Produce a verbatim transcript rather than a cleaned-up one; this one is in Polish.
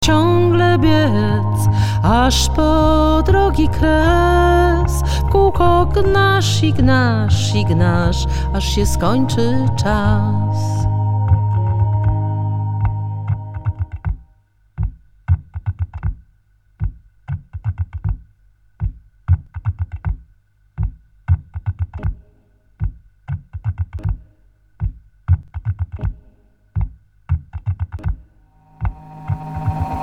Ciągle biec, aż po drogi kres, w kółko gnasz i gnasz i gnasz, aż się skończy czas.